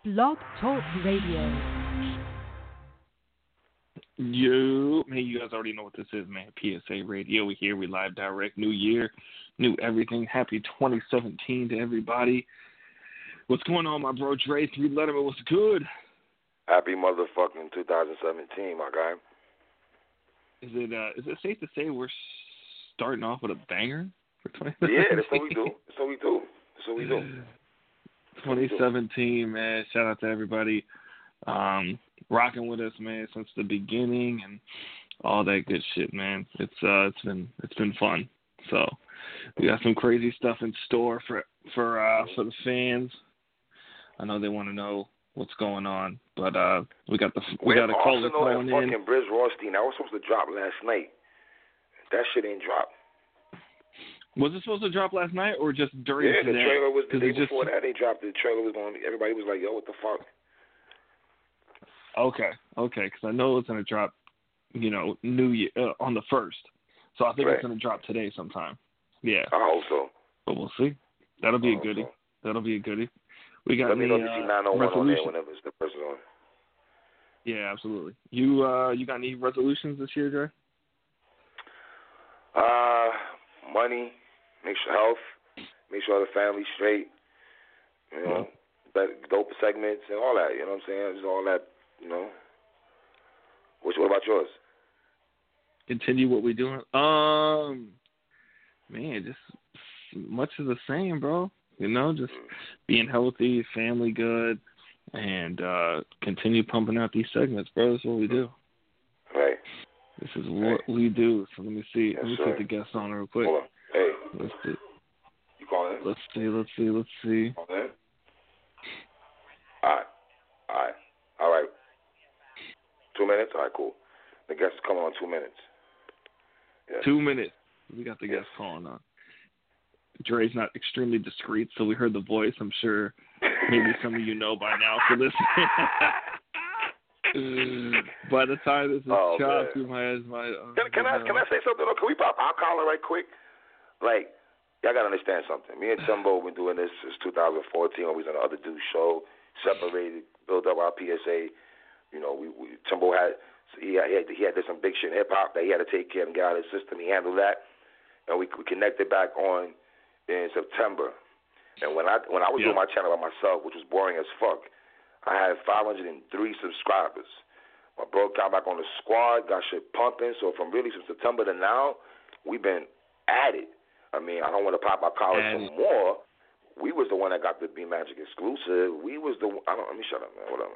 Blog Talk Radio. You guys already know what this is, man. PSA Radio. We here. We live direct. New year, new everything. Happy 2017 to everybody. What's going on, my bro Dre? 3 Letterman, what's good? Happy motherfucking 2017, my guy. Is it safe to say we're starting off with a banger for 2017? Yeah, that's what we do. 2017, man. Shout out to everybody rocking with us, man, since the beginning and all that good shit, man. It's been fun. So we got some crazy stuff in store for the fans. I know they want to know what's going on, but we got a caller calling in. Fucking Briz Rothstein. That was supposed to drop last night. That shit ain't dropped. Was it supposed to drop last night or just during today? Yeah, the trailer was the day before that. They dropped the trailer. Everybody was like, "Yo, what the fuck?" Okay, because I know it's gonna drop, New Year on the 1st. So I think it's gonna drop today sometime. Yeah. I hope so. But we'll see. That'll be a goodie. We got Let me know if you see 901 on there whenever it's the person on. Yeah, absolutely. You got any resolutions this year, Dre? Money, make sure health, make sure the family's straight, dope segments and all that, you know what I'm saying? Just all that, What about yours? Continue what we're doing. Man, just much of the same, bro. Just being healthy, family good, and continue pumping out these segments, bro. That's what we do. Right. This is what we do. So let me see. Yes, let me put the guest on real quick. Hold on. Hey. Let's see. You calling in? Let's see. Call in? All right. 2 minutes? All right, cool. The guest is coming on 2 minutes. Yes. 2 minutes. We got the guest calling on. Dre's not extremely discreet, so we heard the voice. I'm sure maybe some of you know by now for this. By the time this is chopped, you might. Can I say something? Can we pop our collar right quick? Like, y'all gotta understand something. Me and Timbo have been doing this since 2014. Always on the other dude's show, separated, built up our PSA. Timbo had some big shit in hip hop that he had to take care of and get out of his system. He handled that, and we connected back on in September. And when I was doing my channel by myself, which was boring as fuck, I had 503 subscribers. My bro got back on the squad, got shit pumping. So from September to now, we've been at it. I mean, I don't want to pop our collar some more. We was the one that got the B Magic exclusive. We was the. Let me shut up, man. What up,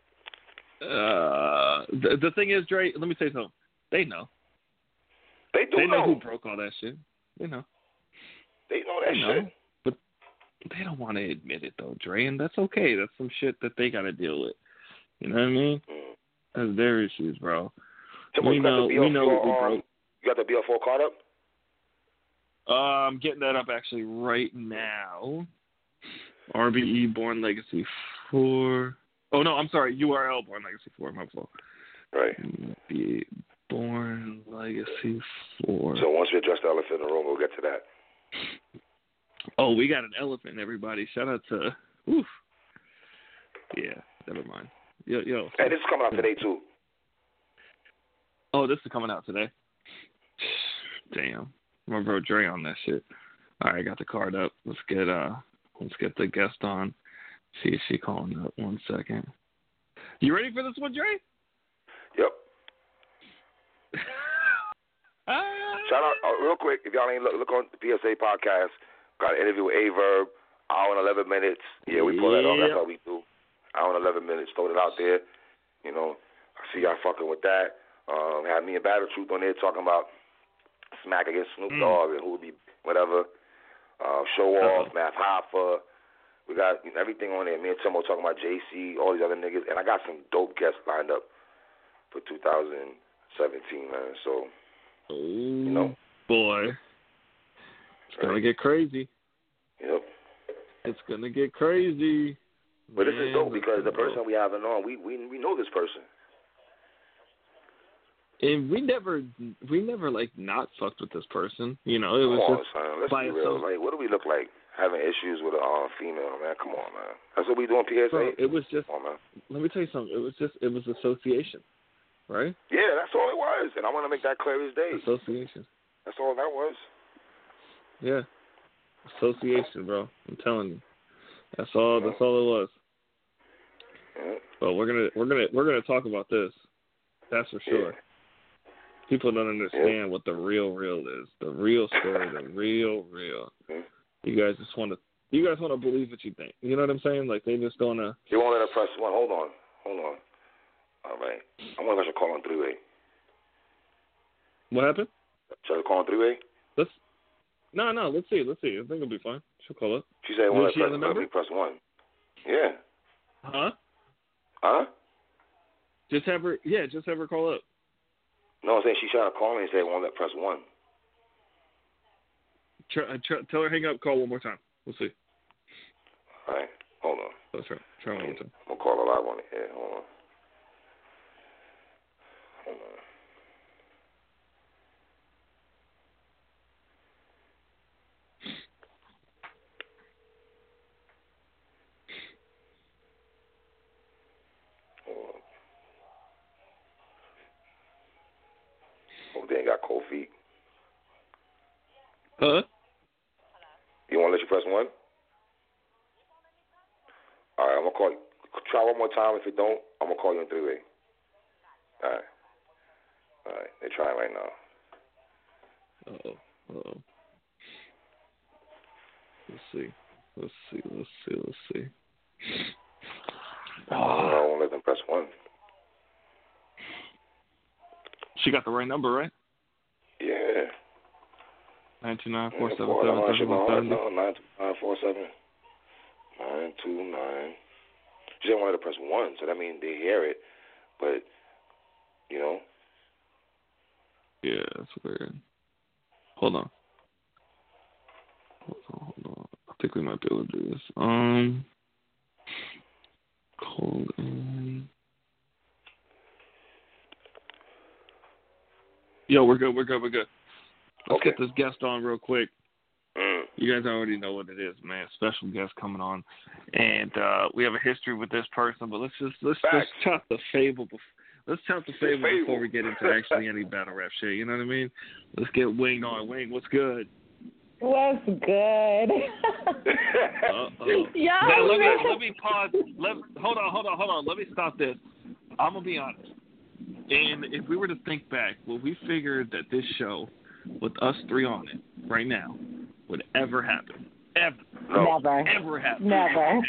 man? The thing is, Dre, let me say something. They know. They know who broke all that shit. They know. They know that shit. But they don't want to admit it, though, Dre, and that's okay. That's some shit that they got to deal with. You know what I mean? That's their issues, bro. We know what we broke. You got the BL4 card up? I'm getting that up actually right now. RBE Born Legacy 4. Oh, no, I'm sorry. URL Born Legacy 4. My fault. Right. RBE Born Legacy 4. So once we address the elephant in the room, we'll get to that. Oh, we got an elephant, everybody. Shout out to... Oof. Yeah, never mind. Yo. Hey, this is coming out today, too. Oh, this is coming out today? Damn. I'm gonna bro Dre on that shit. All right, got the card up. Let's get the guest on. See if she calling up. 1 second. You ready for this one, Dre? Yep. Shout out real quick. If y'all ain't look on the PSA podcast, got an interview with Averb. Hour and 11 minutes. Yeah, we pull that off. That's how we do. Hour and 11 minutes. Throw it out there. I see y'all fucking with that. Had me and Battle Truth on there talking about Smack against Snoop Dogg and who would be whatever. Show Off, Math Hoffa. We got everything on there. Me and Timbo talking about JC, all these other niggas. And I got some dope guests lined up for 2017, man. So, boy. It's going to get crazy. Yep. It's going to get crazy. But this is dope because the person we having on, we know this person. And we never like not fucked with this person. It was just son. Let's be real. Like, what do we look like? having issues with a female, man. Come on, man. That's what we doing, PSA. Bro, it was just. Come on, man. Let me tell you something. It was association, right? Yeah, that's all it was, and I want to make that clear as day. Association. That's all that was. Yeah, association, bro. I'm telling you, that's all. That's all it was. Yeah. But we're gonna talk about this. That's for sure. Yeah. People don't understand what the real is. The real story, the real. Yeah. You guys want to believe what you think. You know what I'm saying? Like they just don't know. You won't let her press one. Hold on. All right. I wonder if I should call on three-way. What happened? Should I call on three-way? No. Let's see. I think it'll be fine. She'll call up. She said, "Well, let me press one." Yeah. Huh? Just have her call up. No, I'm saying she tried to call me and said, "Won't let press one." Tell her hang up. Call one more time. We'll see. All right. Hold on. Let's try one more time. I'm gonna call her live on it. Yeah. Hold on. Oh, they ain't got cold feet. Huh? You want to let you press one? All right, I'm going to call you. Try one more time. If it don't, I'm going to call you in three-way. All right, they're trying right now. Uh-oh. Let's see. I won't let them press one. She got the right number, right? Yeah. 929-477-3170. 929-47. 929. She didn't want her to press one, so that means they hear it, but, you know. Yeah, that's weird. Hold on. I think we might be able to do this. Call in. Yo, we're good. Let's get this guest on real quick. You guys already know what it is, man. Special guest coming on, and we have a history with this person. But let's chop the fable. Let's chop the fable before we get into actually any battle rap shit. You know what I mean? Let's get Wing on. Wing, what's good? What's good? Yeah. Now, let me pause. Hold on. Let me stop this. I'm gonna be honest. And if we were to think back, well, we figured that this show, with us three on it right now, would ever happen. Ever happen. Never. Right.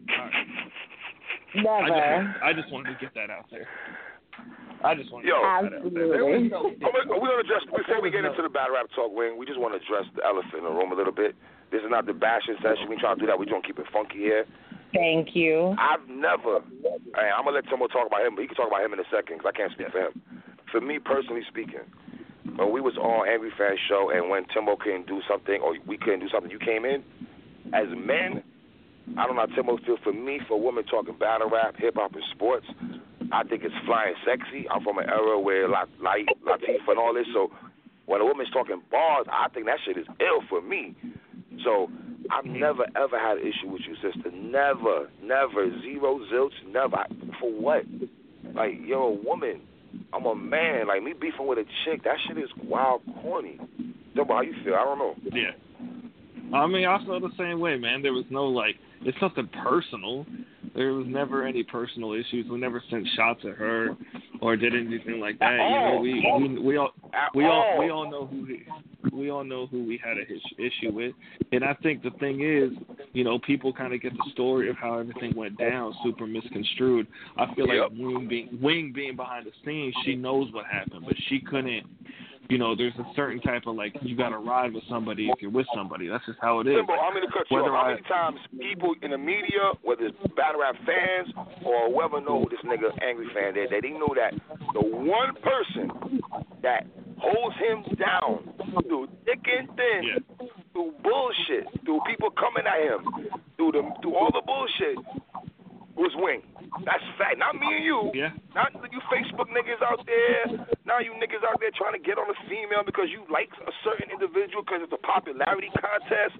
Never. I just wanted to get that out there. Absolutely. We're going to address, before we get into the battle rap talk, Wing, we just want to address the elephant in the room a little bit. This is not the bashing session. We try to do that. We don't keep it funky here. Thank you. I've never, I'm going to let someone talk about him, but he can talk about him in a second because I can't speak for him. For me, personally speaking, when we was on Angry Fan Show and when Timbo couldn't do something or we couldn't do something, you came in, as men, I don't know how Timbo feels. For me, for a woman talking battle rap, hip-hop, and sports, I think it's flying sexy. I'm from an era where Latifah and all this, so when a woman's talking bars, I think that shit is ill for me. So I've never, ever had an issue with you, sister. Never. Zero, zilch, never. For what? Like, you're a woman. I'm a man. Like, me beefing with a chick, that shit is wild corny. Timbo, how you feel? I don't know. Yeah. I mean, I felt the same way, man. There was no, it's nothing personal. There was never any personal issues. We never sent shots at her or did anything like that. We all know who we had an issue with. And I think the thing is, people kind of get the story of how everything went down super misconstrued. I feel like Wing being behind the scenes, she knows what happened, but she couldn't. There's a certain type of you got to ride with somebody if you're with somebody. That's just how it is. Simple. I'm going to cut you off. How many times people in the media, whether it's battle rap fans or whoever know this nigga Angry Fan, they know that the one person that holds him down through thick and thin, through bullshit, through people coming at him, through all the bullshit, was Wing. That's fact. Not me and you. Yeah. Not you Facebook niggas out there. Now you niggas out there trying to get on a female because you like a certain individual because it's a popularity contest. Was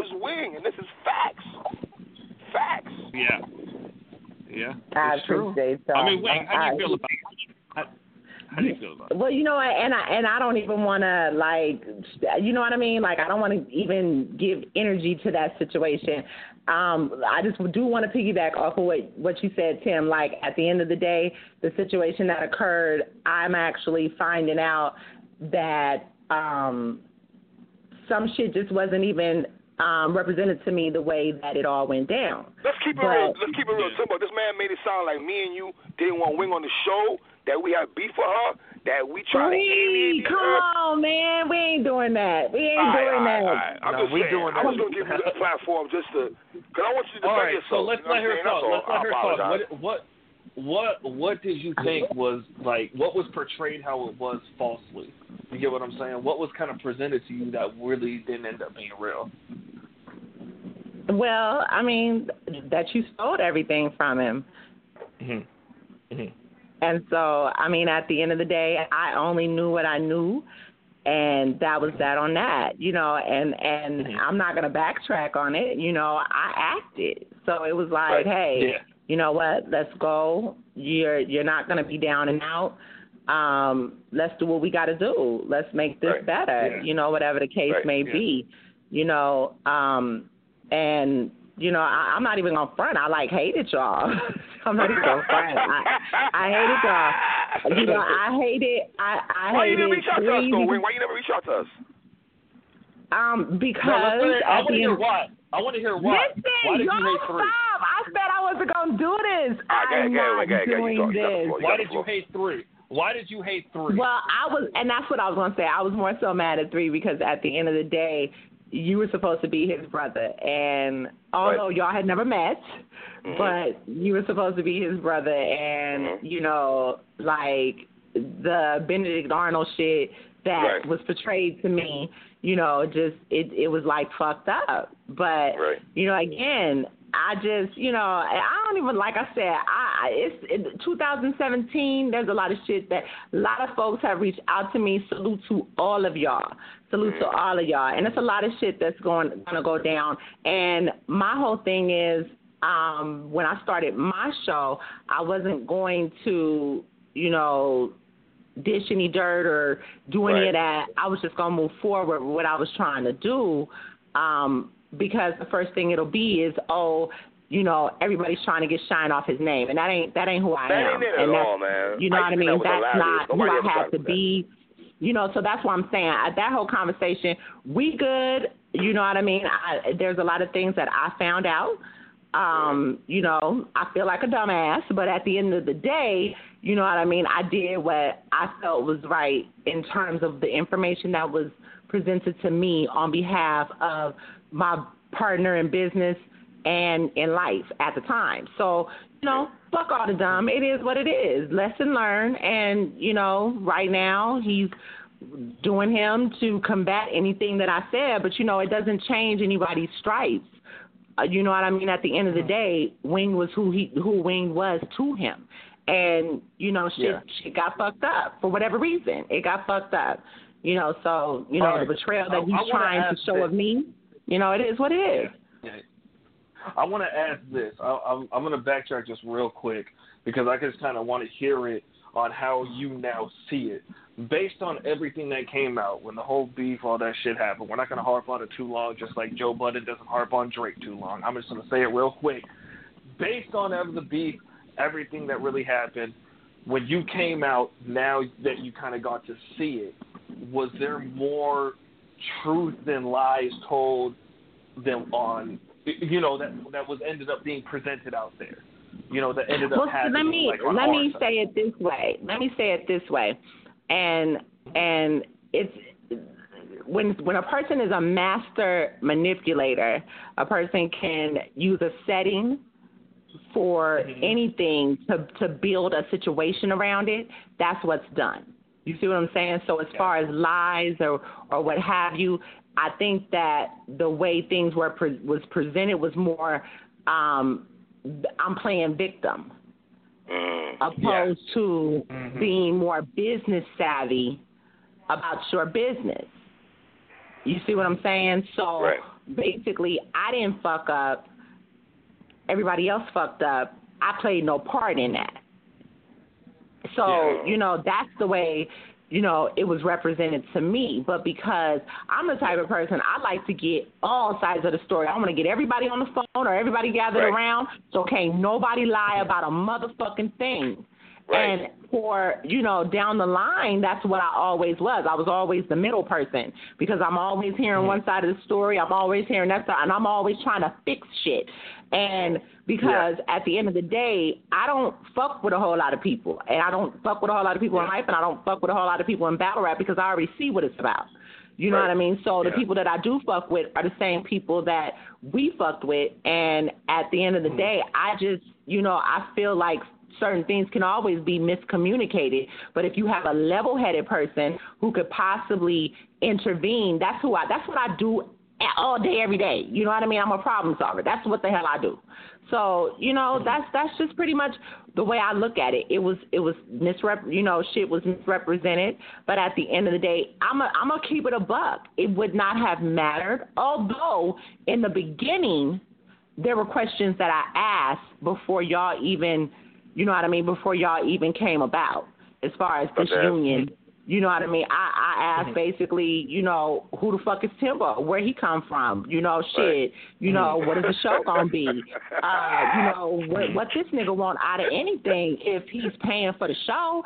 is Wing, and this is facts. Facts. Yeah. Yeah. I It's true. appreciate that. I mean, Wayne, how do you feel about it? How do you feel about it? Well, you know what, and I don't even want to, like, you know what I mean? Like, I don't want to even give energy to that situation. I just do want to piggyback off of what you said, Tim. Like, at the end of the day, the situation that occurred, I'm actually finding out that some shit just wasn't even represented to me the way that it all went down. Let's keep it real. Let's keep it real. Timbo, this man made it sound like me and you didn't want Wing on the show, that we had beef for her, that we trying to alienate her. Come on, man. We ain't doing that. We ain't doing that. All right. I'm just saying. I was going to give you this platform just to, because I want you to defend yourself. So let's let her talk. Let's let her talk. What did you think was, like, what was portrayed how it was falsely? You get what I'm saying? What was kind of presented to you that really didn't end up being real? Well, I mean, that you stole everything from him. Mm-hmm. Mm-hmm. And so, I mean, at the end of the day, I only knew what I knew, and that was that on that, you know, and I'm not going to backtrack on it. You know, I acted. So it was like, hey, you know what, let's go. You're not going to be down and out. Let's do what we got to do. Let's make this better, you know, whatever the case may be, you know, and, you know, I'm not even going to front. I, like, hated y'all. I'm not even going to front. I hated y'all. You know, I hated. Why you didn't reach out to us, though, Wing? Why you never reach out to us? Because I want to hear why. I want to hear why. Listen, why did you hate 3? Stop. I said I wasn't going to do this. I'm not doing this. Why did you hate 3? Why did you hate 3? Well, and that's what I was going to say. I was more so mad at 3 because at the end of the day, you were supposed to be his brother. And although y'all had never met, but you were supposed to be his brother. And, you know, like the Benedict Arnold shit that was portrayed to me, you know, just it was like fucked up. But, you know, again, I just, you know, I don't even, like I said, it's 2017. There's a lot of shit that a lot of folks have reached out to me. Salute to all of y'all. Salute to all of y'all. And it's a lot of shit that's going to go down. And my whole thing is, when I started my show, I wasn't going to, you know, dish any dirt or do any of that. I was just going to move forward with what I was trying to do. Because the first thing it'll be is, you know, everybody's trying to get shine off his name, and that ain't who I am. That ain't it at all, man. You know what I mean? That's not who I have to be. You know, so that's what I'm saying. That whole conversation, we good. You know what I mean? There's a lot of things that I found out. You know, I feel like a dumbass, but at the end of the day, you know what I mean? I did what I felt was right in terms of the information that was presented to me on behalf of my partner in business and in life at the time. So, you know, fuck all the dumb. It is what it is. Lesson learned. And, you know, right now he's doing him to combat anything that I said. But, you know, it doesn't change anybody's stripes. You know what I mean? At the end of the day, Wing was who Wing was to him. And, you know, shit got fucked up for whatever reason. It got fucked up. You know, so, you know, the betrayal that he's trying to show of me, you know, it is what it is. I want to ask this. I'm going to backtrack just real quick because I just kind of want to hear it on how you now see it. Based on everything that came out, when the whole beef, all that shit happened, we're not going to harp on it too long, just like Joe Budden doesn't harp on Drake too long. I'm just going to say it real quick. Based on the beef, everything that really happened, when you came out, now that you kind of got to see it, was there more truth than lies told than on, you know, that was ended up being presented out there? You know, that ended up happening. Let me say it this way. And it's when a person is a master manipulator, a person can use a setting for anything to build a situation around it. That's what's done. You see what I'm saying? So as far as lies or what have you, I think that the way things was presented was more I'm playing victim opposed to being more business savvy about your business. You see what I'm saying? So basically I didn't fuck up. Everybody else fucked up. I played no part in that. So, that's the way, it was represented to me. But because I'm the type of person, I like to get all sides of the story. I want to get everybody on the phone or everybody gathered around, so can't nobody lie about a motherfucking thing. Right. And for, down the line, that's what I always was. I was always the middle person because I'm always hearing one side of the story. I'm always hearing that side, and I'm always trying to fix shit. And because at the end of the day, I don't fuck with a whole lot of people. And I don't fuck with a whole lot of people in life, and I don't fuck with a whole lot of people in battle rap because I already see what it's about. You know what I mean? So the people that I do fuck with are the same people that we fucked with. And at the end of the day, I just, I feel like certain things can always be miscommunicated. But if you have a level-headed person who could possibly intervene, that's what I do all day, every day. You know what I mean? I'm a problem solver. That's what the hell I do. So, that's just pretty much the way I look at it. It was shit was misrepresented. But at the end of the day, I'm gonna keep it a buck. It would not have mattered. Although in the beginning, there were questions that I asked before y'all even, before y'all even came about as far as this union. You know what I mean? I asked basically, who the fuck is Timbo? Where he come from? What is the show gonna be? What this nigga want out of anything if he's paying for the show?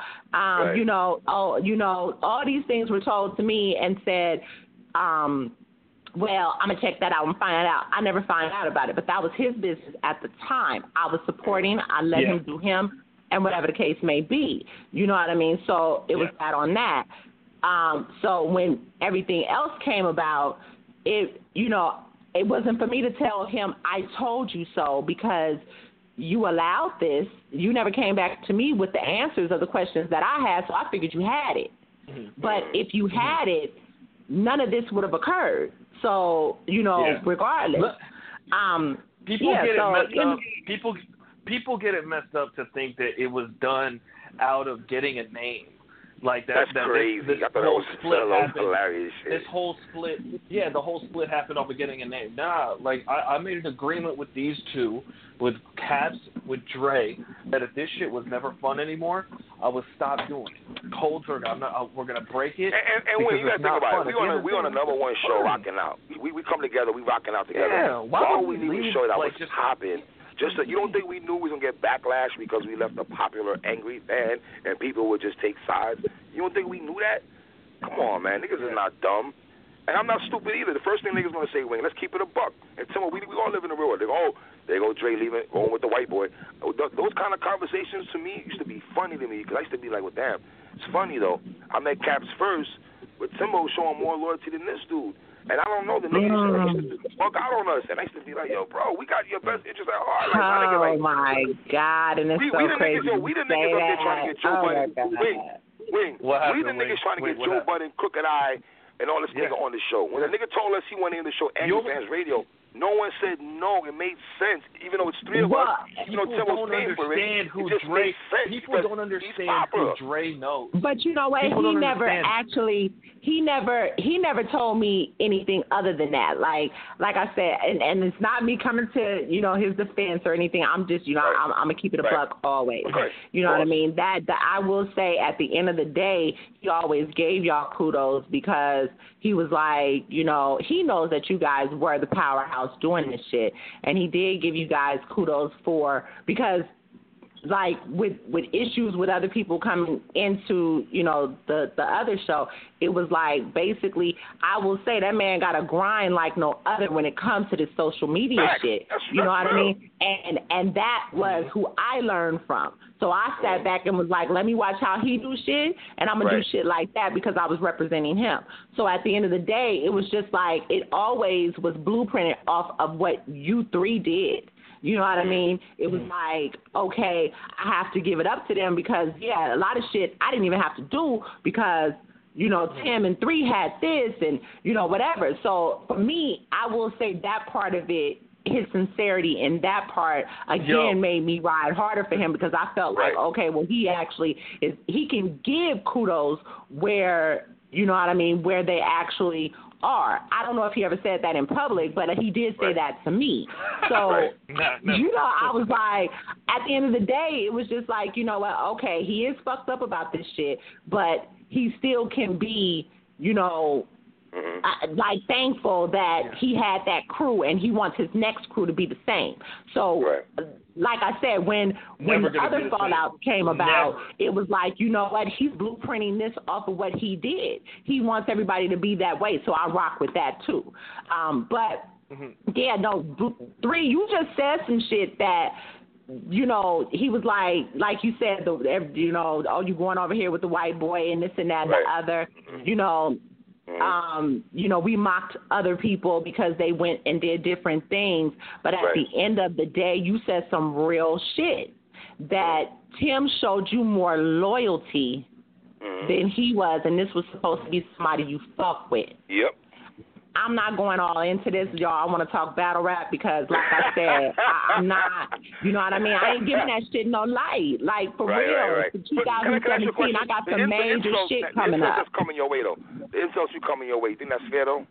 All these things were told to me and said, well, I'm going to check that out and find out. I never found out about it, but that was his business at the time. I was supporting. I let him do him. And whatever the case may be, you know what I mean? So it was that on that. So when everything else came about, it wasn't for me to tell him, I told you so, because you allowed this. You never came back to me with the answers of the questions that I had, so I figured you had it. But if you had it, none of this would have occurred. So, regardless. People get it messed up to think that it was done out of getting a name. Like that. That's crazy. This I thought whole that split was happened. Hilarious shit. This whole split, the whole split happened off of getting a name. Nah, like I made an agreement with these two, with Caps, with Dre, that if this shit was never fun anymore, I would stop doing it. Cold turkey. We're gonna break it. And when you gotta think about it, we on a number one show rocking out. We come together, we rocking out together. Yeah, why would we leave a show that was popping? You don't think we knew we was gonna get backlash because we left a popular, angry fan and people would just take sides? You don't think we knew that? Come on, man, niggas is not dumb, and I'm not stupid either. The first thing niggas gonna say, "Wing, let's keep it a buck." And Timo, we all live in the real world. They go, there go Dre leaving, going with the white boy. Those kind of conversations to me used to be funny to me because I used to be like, "Well, damn, it's funny though." I met Caps first, but Timo showing more loyalty than this dude. And I don't know, the niggas used to fuck out on us. And I used to be like, yo, bro, we got your best interest at heart. Like, my God, and it's so crazy. We the niggas up there trying to get Joe Budden. Wing. We the niggas trying to get Joe Budden, Crooked Eye, and all this nigga on the show. When the nigga told us he wanted in the show, Angry Fans Radio, no one said no. It made sense. Even though it's three of us, people don't understand who Dre. People don't understand who Dre knows. But you know what? He never told me anything other than that. Like I said, and it's not me coming to his defense or anything. I'm just I'm gonna keep it a buck always. You know what I mean? That I will say at the end of the day, he always gave y'all kudos because he was like, he knows that you guys were the powerhouse doing this shit, and he did give you guys kudos because like with issues with other people coming into the other show, it was like basically I will say that man got a grind like no other when it comes to this social media shit. You know what I mean? And that was who I learned from. So I sat back and was like, let me watch how he do shit, and I'm gonna do shit like that because I was representing him. So at the end of the day, it was just like it always was blueprinted off of what you three did. You know what I mean? It was like, okay, I have to give it up to them because, a lot of shit I didn't even have to do because, Tim and 3 had this and, whatever. So for me, I will say that part of it, his sincerity in that part, again, made me ride harder for him because I felt like, okay, well, he actually he can give kudos where, where they actually are. I don't know if he ever said that in public, but he did say that to me. So, you know, I was like, at the end of the day, it was just like, you know what, okay, he is fucked up about this shit, but he still can be, you know, like thankful that he had that crew and he wants his next crew to be the same. So, like I said, when the other fallout came about, it was like, you know what, he's blueprinting this off of what he did. He wants everybody to be that way, so I rock with that too. But, yeah, no, 3, you just said some shit that, you know, he was like you said, you know, oh, you going over here with the white boy and this and that and the other, you know. You know, we mocked other people because they went and did different things, but at the end of the day, you said some real shit that Tim showed you more loyalty than he was, and this was supposed to be somebody you fuck with. Yep. I'm not going all into this, y'all. I want to talk battle rap because, like I said, I'm not, you know what I mean? I ain't giving that shit no light. Like, for real. For 2017, I got some major shit coming up. The insults that's coming your way, though. The insults you coming your way. You think that's fair, though?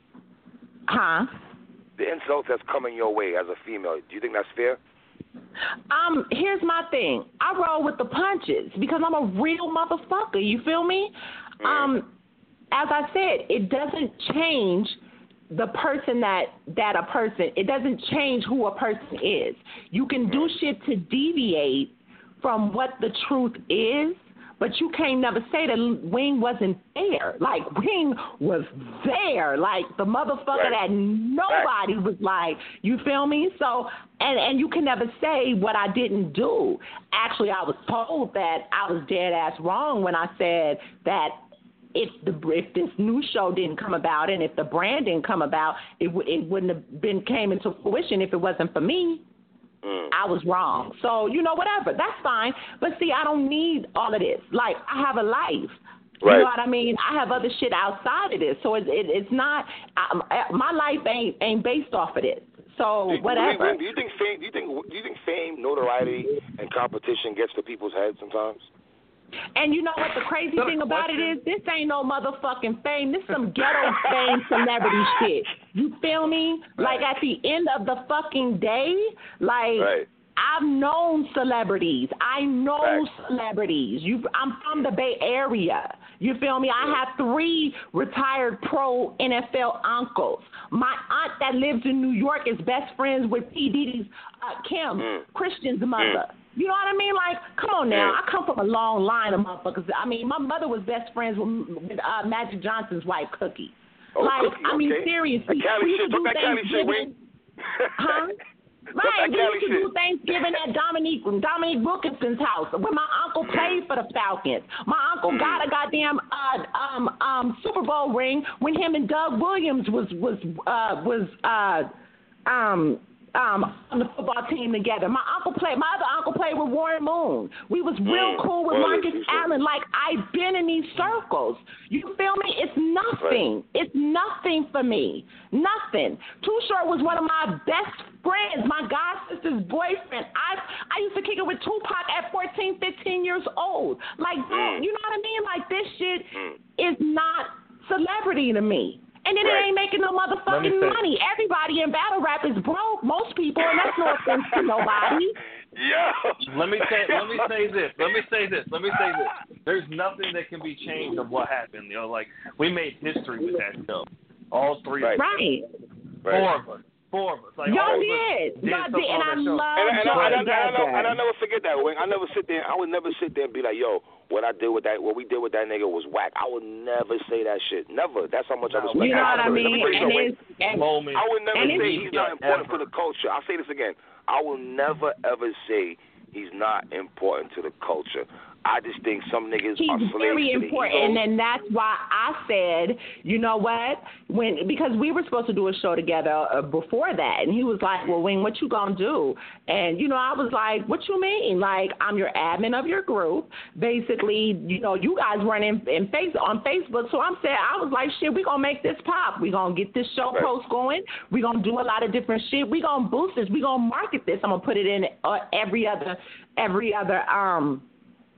Huh? The insults that's coming your way as a female, do you think that's fair? Here's my thing. I roll with the punches because I'm a real motherfucker. You feel me? As I said, it doesn't change the person it doesn't change who a person is. You can do shit to deviate from what the truth is, but you can't never say that Wing wasn't there. Like, Wing was there. Like, the motherfucker that nobody was like, you feel me? So, and you can never say what I didn't do. Actually, I was told that I was dead ass wrong when I said that if this new show didn't come about and if the brand didn't come about, it wouldn't have came into fruition if it wasn't for me. I was wrong. So, you know, whatever. That's fine. But, see, I don't need all of this. Like, I have a life. You know what I mean? I have other shit outside of this. So it's not my life ain't based off of this. So whatever. Do you think fame, notoriety, and competition gets to people's heads sometimes? And you know what the crazy thing about it is? This ain't no motherfucking fame. This some ghetto fame celebrity shit. You feel me? Like, at the end of the fucking day, like, I've known celebrities. I know celebrities. I'm from the Bay Area. You feel me? I have 3 retired pro NFL uncles. My aunt that lives in New York is best friends with P. Diddy's Kim, Christian's mother. You know what I mean? Like, come on now. I come from a long line of motherfuckers. I mean, my mother was best friends with Magic Johnson's wife, Cookie. Cookie, I mean, seriously. We used to do Thanksgiving. Huh? Right, we used to do Thanksgiving at Dominique Wilkinson's house where my uncle played for the Falcons. My uncle got a goddamn Super Bowl ring when him and Doug Williams was on the football team together. My other uncle played with Warren Moon. We was real cool with Marcus Allen. Like, I've been in these circles. You feel me? It's nothing. It's nothing for me. Nothing. Too Short was one of my best friends, my god sister's boyfriend. I used to kick it with Tupac at 14, 15 years old. Like, you know what I mean? Like, this shit is not celebrity to me. And then it ain't making no motherfucking money. Everybody in battle rap is broke. Most people, and that's no offense to nobody. Let me say this. There's nothing that can be changed of what happened. You know, like, we made history with that show. All 3 of us. Four of us. Like, y'all did. Y'all did, and I love and I'll never forget that, Wing. I would never sit there and be like, yo, what we did with that nigga was whack. I would never say that shit. Never. That's how much I respect. You know what I mean? I would never say he's not important for the culture. I'll say this again. I will never, ever say he's not important to the culture. I just think some niggas are slaves. He's very important, and that's why I said, you know what? Because we were supposed to do a show together before that, and he was like, well, Wing, what you gonna do? And, you know, I was like, what you mean? Like, I'm your admin of your group. Basically, you know, you guys weren't on Facebook, so I was like, shit, we gonna make this pop. We gonna get this show post going. We gonna do a lot of different shit. We gonna boost this. We gonna market this. I'm gonna put it in every other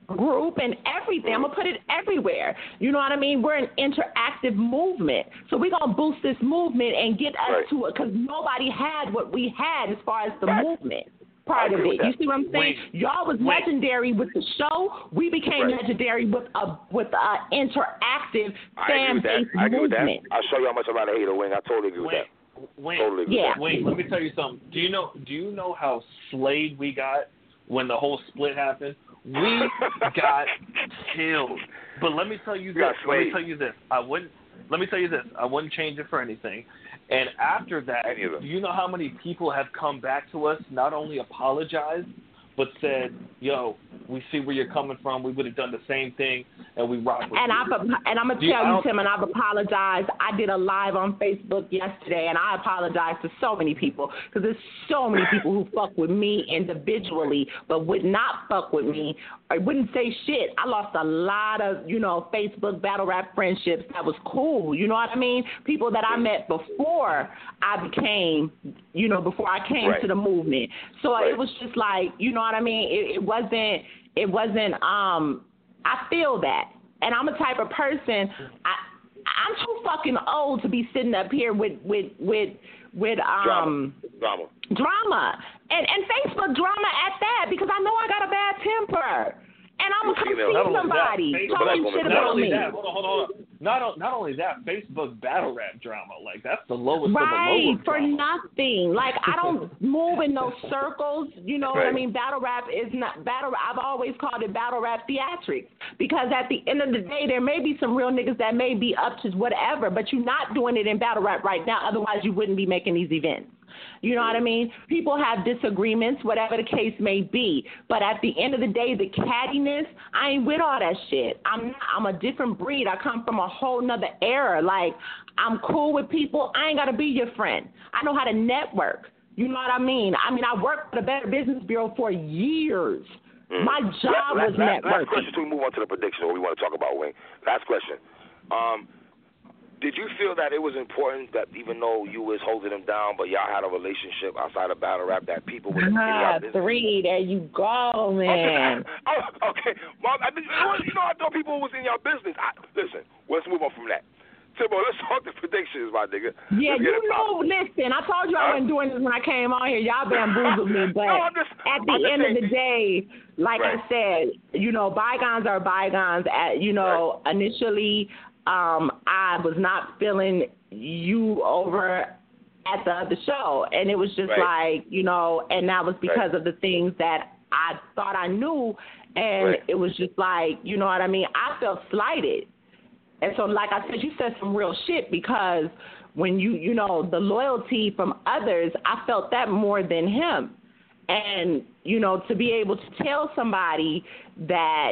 group and everything. I'm going to put it everywhere. You know what I mean? We're an interactive movement. So we're going to boost this movement and get us to it because nobody had what we had as far as the movement part of it. You see what I'm saying? Y'all was legendary with the show. We became legendary with a interactive fan-based movement. I'll show you how much I'm about to hate a Wing. I totally agree with that. Wait, let me tell you something. Do you know how slayed we got when the whole split happened? We got killed. But let me tell you this. I wouldn't change it for anything. And after that, do you know how many people have come back to us, not only apologized, but said, yo, we see where you're coming from. We would have done the same thing, and we rock with you. And I'm going to tell you, Tim, and I've apologized. I did a live on Facebook yesterday, and I apologized to so many people because there's so many people who fuck with me individually but would not fuck with me or wouldn't say shit. I lost a lot of, Facebook battle rap friendships that was cool. You know what I mean? People that I met before I became, before I came to the movement. So it was just like, you know what I mean? It wasn't, I feel that. And I'm a type of person, I'm too fucking old to be sitting up here with drama. And Facebook drama at that because I know I got a bad temper. And I'm going to come see somebody talking shit about me. Hold on. Not only that, Facebook battle rap drama. Like, that's the lowest of the Right, lowest for drama. nothing. Like, I don't move in those circles. You know what I mean? Battle rap is not, I've always called it battle rap theatrics. Because at the end of the day, there may be some real niggas that may be up to whatever, but you're not doing it in battle rap right now. Otherwise, you wouldn't be making these events. You know what I mean? People have disagreements, whatever the case may be. But at the end of the day, the cattiness, I ain't with all that shit. I'm a different breed. I come from a whole nother era. Like, I'm cool with people. I ain't got to be your friend. I know how to network. You know what I mean? I worked for the Better Business Bureau for years. My job was networking. Last question before we move on to the prediction, what we want to talk about, Wing. Last question. Did you feel that it was important that even though you was holding them down, but y'all had a relationship outside of battle rap, that people would three, there you go, man. Okay. Well, I thought people was in your business. Listen, let's move on from that. Timbo, let's talk the predictions, my nigga. Yeah, listen, I told you I wasn't doing this when I came on here. Y'all bamboozled me, but at the end of the day, like I said, bygones are bygones. Initially, I was not feeling you over at the other show. And it was just like, and that was because of the things that I thought I knew. And it was just like, you know what I mean? I felt slighted. And so, like I said, you said some real shit because when the loyalty from others, I felt that more than him. And, to be able to tell somebody that,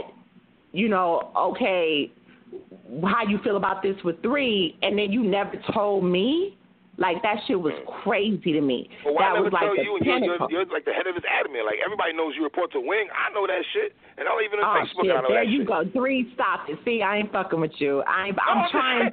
okay, how you feel about this with three, and then you never told me, like, that shit was crazy to me. Well, why that never was like tell the you? You're like the head of this admin. Like, everybody knows you report to Wing. I know that shit, and I don't even on Facebook. Shit. I know there that you shit. go. Three, stop it. See, I ain't fucking with you. I'm trying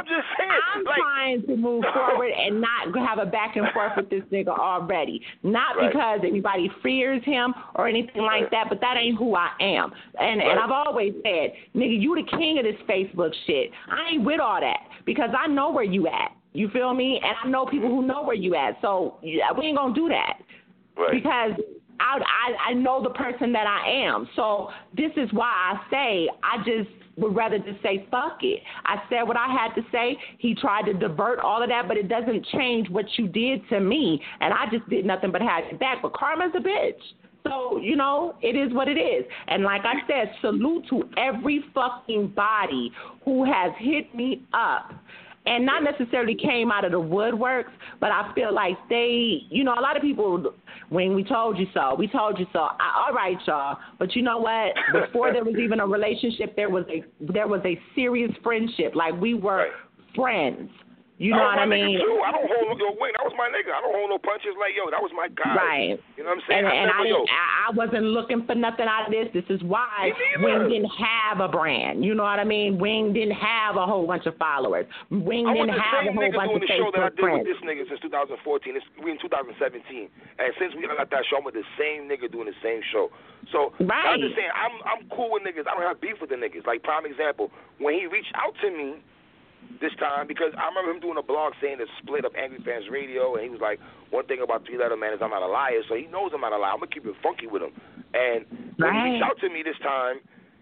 to move forward and not have a back and forth with this nigga already. Not because anybody fears him or anything like that, but that ain't who I am. And I've always said, nigga, you the king of this Facebook shit. I ain't with all that because I know where you at. You feel me? And I know people who know where you at. So we ain't going to do that. Right. Because I know the person that I am. So this is why I say I just would rather just say fuck it. I said what I had to say. He tried to divert all of that, but it doesn't change what you did to me. And I just did nothing but have it back. But karma's a bitch. So, it is what it is. And like I said, salute to every fucking body who has hit me up. And not necessarily came out of the woodworks, but I feel like they, a lot of people, when we told you so. All right, y'all. But you know what? Before there was even a relationship, there was a serious friendship. Like, we were friends. You know what I mean? Too. I don't hold yo Wayne. That was my nigga. I don't hold no punches. Like yo, that was my guy. Right. You know what I'm saying? And I wasn't looking for nothing out of this. This is why Wing didn't have a brand. You know what I mean? Wing didn't have a whole bunch of followers. Wing didn't have a whole bunch of Facebook friends. I was the same nigga doing the show that I did with this nigga since 2014. We in 2017, and since we got that show, I'm with the same nigga doing the same show. So I'm just saying, I'm cool with niggas. I don't have beef with the niggas. Like prime example, when he reached out to me this time, because I remember him doing a blog saying the split of Angry Fans Radio, and he was like, one thing about Three Letter Man is I'm not a liar, so he knows I'm not a liar. I'm going to keep it funky with him. And when he reached out to me this time,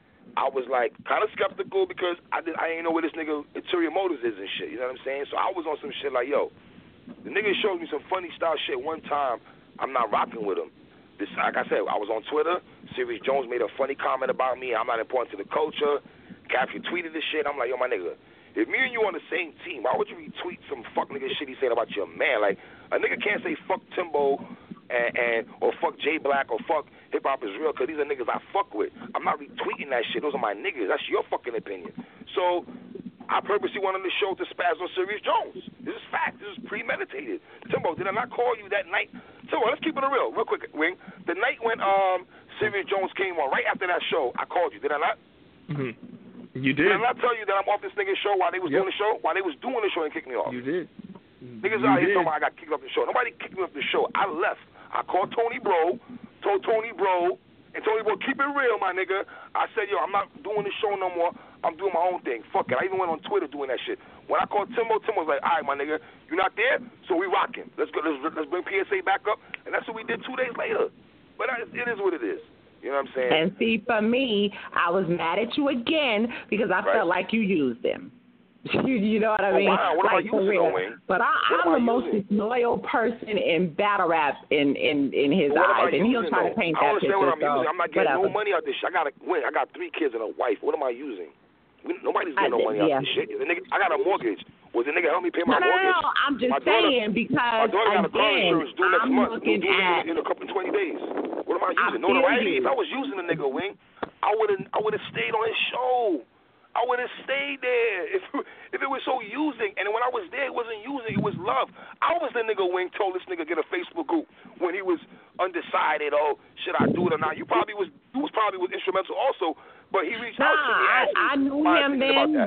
I was like kind of skeptical because I didn't know where this nigga Interior Motors is and shit, you know what I'm saying? So I was on some shit like, yo, the nigga showed me some funny style shit one time. I'm not rocking with him. This, like I said, I was on Twitter. Serious Jones made a funny comment about me. I'm not important to the culture. Capture tweeted this shit. I'm like, yo, my nigga, if me and you on the same team, why would you retweet some fuck nigga shit he said about your man? Like, a nigga can't say fuck Timbo and or fuck J Black or fuck Hip Hop Is Real because these are niggas I fuck with. I'm not retweeting that shit. Those are my niggas. That's your fucking opinion. So I purposely wanted the show to spaz on Serious Jones. This is fact. This is premeditated. Timbo, did I not call you that night? Timbo, let's keep it real quick, Wing. The night when Serious Jones came on, right after that show, I called you. Did I not? Mm-hmm. You did. Did I not tell you that I'm off this nigga's show while they was doing the show? While they was doing the show and kicked me off. You did. Niggas out here talking about I got kicked off the show. Nobody kicked me off the show. I left. I called Tony Bro, told Tony Bro, and Tony Bro, keep it real, my nigga. I said, yo, I'm not doing the show no more. I'm doing my own thing. Fuck it. I even went on Twitter doing that shit. When I called Timbo, Timbo was like, all right, my nigga, you not there? So we rocking. Let's go. Let's bring PSA back up. And that's what we did 2 days later. But it is what it is. You know what I'm saying? And see, for me, I was mad at you again because I felt like you used him. You know what I mean? Wow. What like, am I using, Wayne? But I'm the most loyal person in battle rap in his eyes, and he'll try to paint that picture. I don't understand what I'm using. I'm not getting whatever. no money out this shit. I got 3 kids and a wife. What am I using? Nobody's getting no money out this shit. I got a mortgage. Was the nigga help me pay my mortgage? No, I'm just saying because my daughter got a car insurance due next month. Looking at in a couple 20 days. What am I using? Notoriety. If I was using the nigga, Wing, I would have stayed on his show. I would have stayed there if it was so using. And when I was there, it wasn't using. It was love. I was the nigga Wing told this nigga get a Facebook group when he was undecided. Oh, should I do it or not? You was instrumental also. But he reached out to me. I knew him then,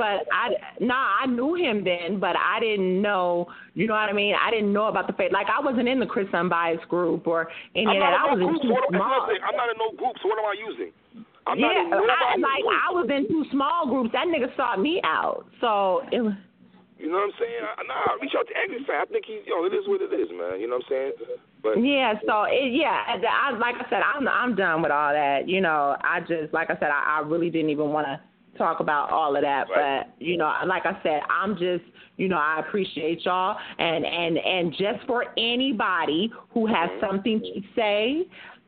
I knew him then, but I didn't know. You know what I mean? I didn't know about the faith. Like I wasn't in the Chris Unbiased group or any of that. I was in too small. I'm not in no group. So what am I using? I'm not in nobody's group. I was in 2 small groups. That nigga sought me out. So it was. You know what I'm saying? Nah, reach out to Angry Fan. I think it is what it is, man. You know what I'm saying? But yeah, so like I said, I'm done with all that. You know, I really didn't even want to talk about all of that. Right. But you know, like I said, I'm just, you know, I appreciate y'all, and just for anybody who has something to say.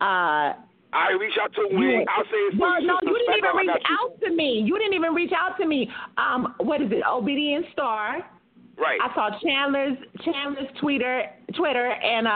I reach out to Wing. I'll say it's no, you didn't even reach out to me. You didn't even reach out to me. What is it? Obedient Star. Right. I saw Chandler's Twitter and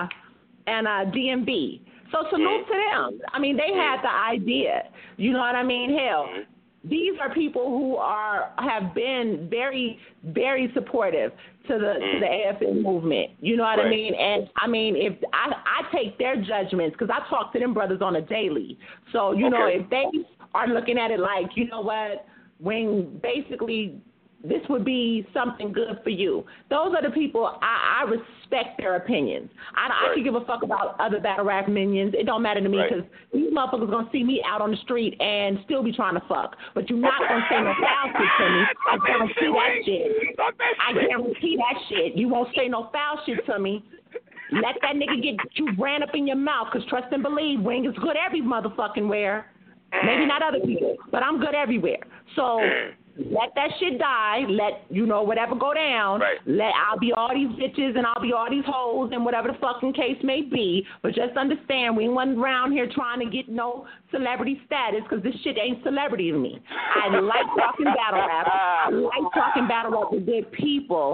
DMB. So salute to them. I mean, they had the idea. You know what I mean? Hell, these are people who have been very, very supportive to the AFN movement. You know what I mean? And I mean, if I take their judgments because I talk to them brothers on a daily. So you know, if they are looking at it like, you know what, when basically this would be something good for you. Those are the people I respect their opinions. I can give a fuck about other battle rap minions. It don't matter to me because these motherfuckers gonna see me out on the street and still be trying to fuck. But you're not gonna say no foul shit to me. I guarantee that shit. I guarantee that shit. You won't say no foul shit to me. Let that nigga get you ran up in your mouth because trust and believe, Wing is good every motherfucking where. Maybe not other people, but I'm good everywhere. So let that shit die. Let, you know, whatever go down. I'll be all these bitches and I'll be all these hoes and whatever the fucking case may be. But just understand, we ain't around here trying to get no celebrity status because this shit ain't celebrity to me. I like talking battle rap. I like talking battle rap with good people.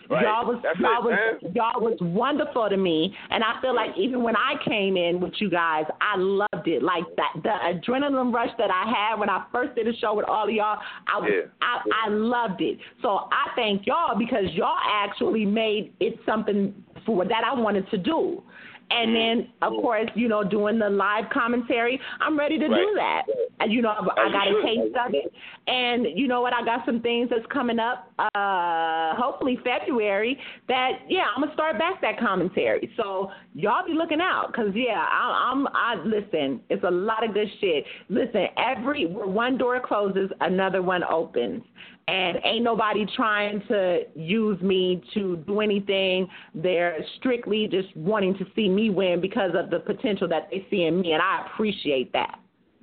Right. Y'all was wonderful to me, and I feel like even when I came in with you guys, I loved it. Like that, the adrenaline rush that I had when I first did a show with all of y'all, I loved it. So I thank y'all because y'all actually made it something that I wanted to do. And then, of course, you know, doing the live commentary, I'm ready to do that. And, you know, I got a taste of it. And you know what? I got some things that's coming up, hopefully February, that, I'm going to start back that commentary. So y'all be looking out because, listen, it's a lot of good shit. Listen, where one door closes, another one opens. And ain't nobody trying to use me to do anything. They're strictly just wanting to see me win because of the potential that they see in me, and I appreciate that.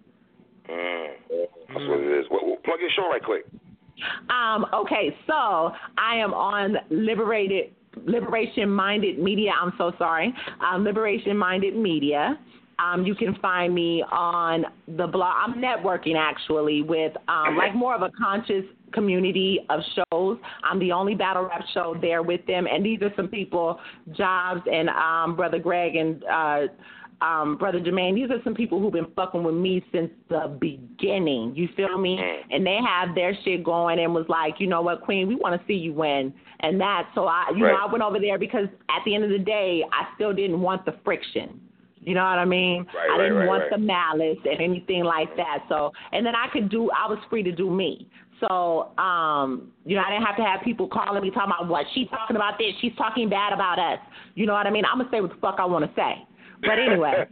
That's what it is. Well, plug your show right quick. Okay, so I am on Liberation Minded Media. I'm so sorry. Liberation Minded Media. You can find me on the blog. I'm networking actually with like more of a conscious community of shows. I'm the only battle rap show there with them, and these are some people, Jobs and Brother Greg and Brother Jermaine. These are some people who've been fucking with me since the beginning. You feel me? And they have their shit going and was like, you know what, Queen, we want to see you win. And so I went over there because at the end of the day, I still didn't want the friction. You know what I mean? I didn't want the malice and anything like that. So, and then I was free to do me. So, you know, I didn't have to have people calling me talking about what she's talking about this. She's talking bad about us. You know what I mean? I'm going to say what the fuck I want to say. But anyway,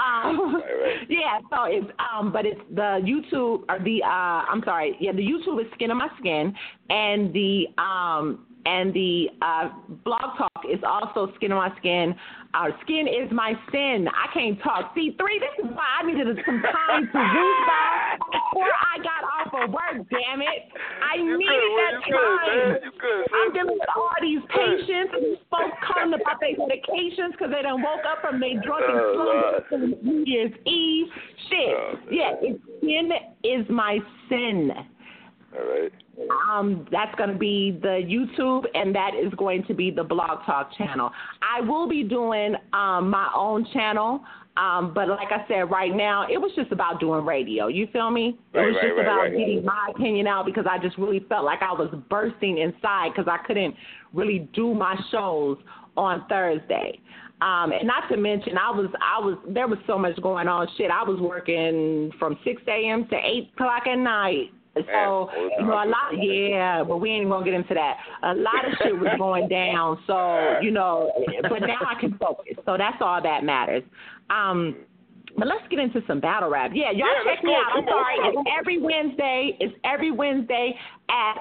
so it's, but it's the YouTube or the YouTube is Skin of My Skin, and the Blog Talk is also Skin of My Skin. Skin is my sin. I can't talk. See, this is why I needed some time to restart before I got off of work, damn it. I needed that time. I'm dealing with all these patients and these folks calling about their medications because they done woke up from their drunken slumber from New Year's Eve. Shit. Skin is my sin. All right. That's going to be the YouTube, and that is going to be the Blog Talk channel. I will be doing my own channel, but like I said, right now, it was just about doing radio. You feel me? It was just about getting my opinion out because I just really felt like I was bursting inside because I couldn't really do my shows on Thursday. And not to mention, there was so much going on. Shit, I was working from 6 a.m. to 8 o'clock at night. So, you know, but we ain't going to get into that. A lot of shit was going down, so, you know, but now I can focus. So that's all that matters. But let's get into some battle rap. Yeah, y'all check me out. I'm sorry. It's every Wednesday at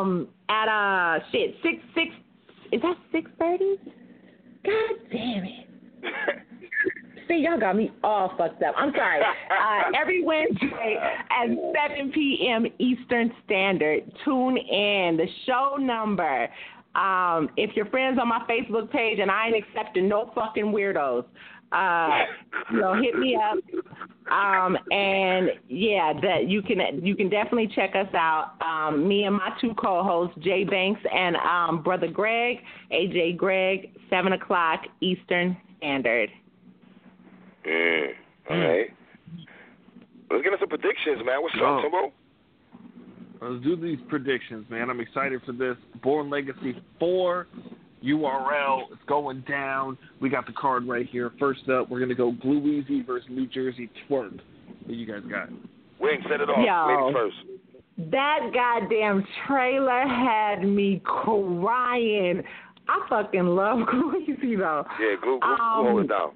6, is that 6:30? God damn it. See, y'all got me all fucked up. I'm sorry. Every Wednesday at 7 p.m. Eastern Standard, tune in. The show number, if you're friends on my Facebook page, and I ain't accepting no fucking weirdos, you know, hit me up. And that you can definitely check us out. Me and my two co-hosts, Jay Banks and Brother Greg, AJ Greg, 7 o'clock Eastern Standard. All right. Let's get into some predictions, man. What's up, Timbo? Let's do these predictions, man. I'm excited for this. Born Legacy 4, URL. It's going down. We got the card right here. First up, we're going to go Blue Easy versus New Jersey Twerk. What you guys got? Wing, set it off. Ladies first. That goddamn trailer had me crying. I fucking love Blue Easy, though. Yeah, hold it down.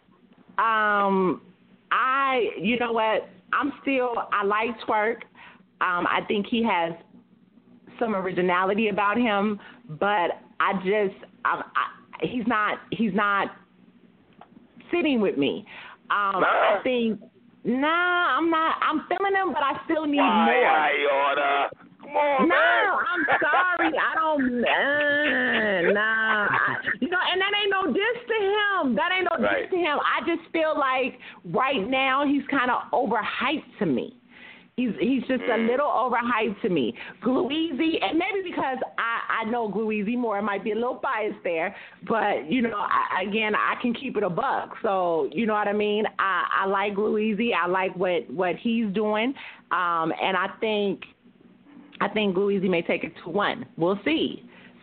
You know what? I like Twerk. I think he has some originality about him, but he's not sitting with me. I think, I'm not. I'm feeling him, but I still need more. Come on, no, man. I'm sorry. I don't. You know, and that ain't no diss to him. Diss to him. I just feel like right now he's kind of overhyped to me. He's just a little overhyped to me. Gluezy, and maybe because I know Gluezy more, I might be a little biased there, but, you know, I can keep it a buck. So, you know what I mean? I like Gluezy. I like what he's doing, and I think Gluezy may take it 2-1. We'll see.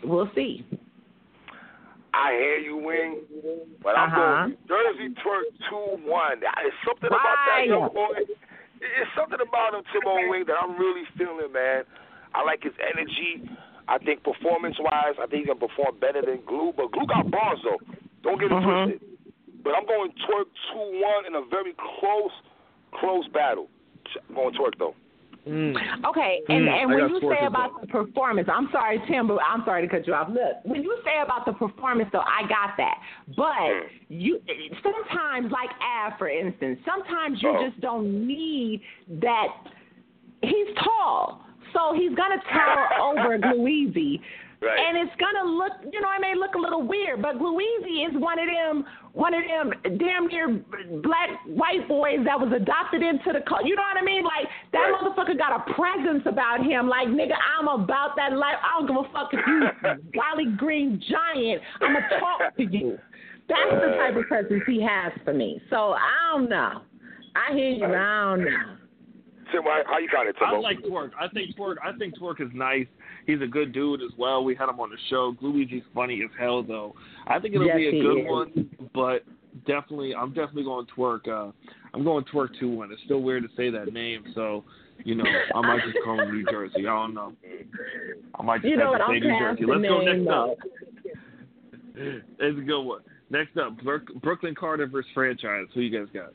I hear you, Wing, but I'm going Jersey Twerk 2-1. There's something about that young boy. It's something about him, Timon Wing, that I'm really feeling, man. I like his energy. I think performance-wise, I think he can perform better than Glue. But Glue got bars, though. Don't get it twisted. But I'm going Twerk 2-1 in a very close battle. I'm going Twerk, though. Okay, and when you say about the performance, I'm sorry, Tim, but I'm sorry to cut you off. Look, when you say about the performance, though, I got that. But you sometimes, like Av, for instance, sometimes you just don't need that. He's tall, so he's going to tower over Gluezy. Right. And it's gonna look, you know, it may look a little weird, but Gluezy is one of them damn near black white boys that was adopted into the culture. You know what I mean? Like that motherfucker got a presence about him. Like, nigga, I'm about that life. I don't give a fuck if you golly green giant. I'ma talk to you. That's the type of presence he has for me. So I don't know. I hear you, but I don't know. Tim, how you got it, Tim? I like Twerk. I think Twerk is nice. He's a good dude as well. We had him on the show. Gluezy's funny as hell, though. I think it'll be a good one, but I'm definitely going Twerk. I'm going Twerk 2-1. It's still weird to say that name, so, you know, I might just call him New Jersey. I don't know. I might just have to say New Jersey. Let's go next up. It's a good one. Next up, Brooklyn Carter versus Franchise. Who you guys got?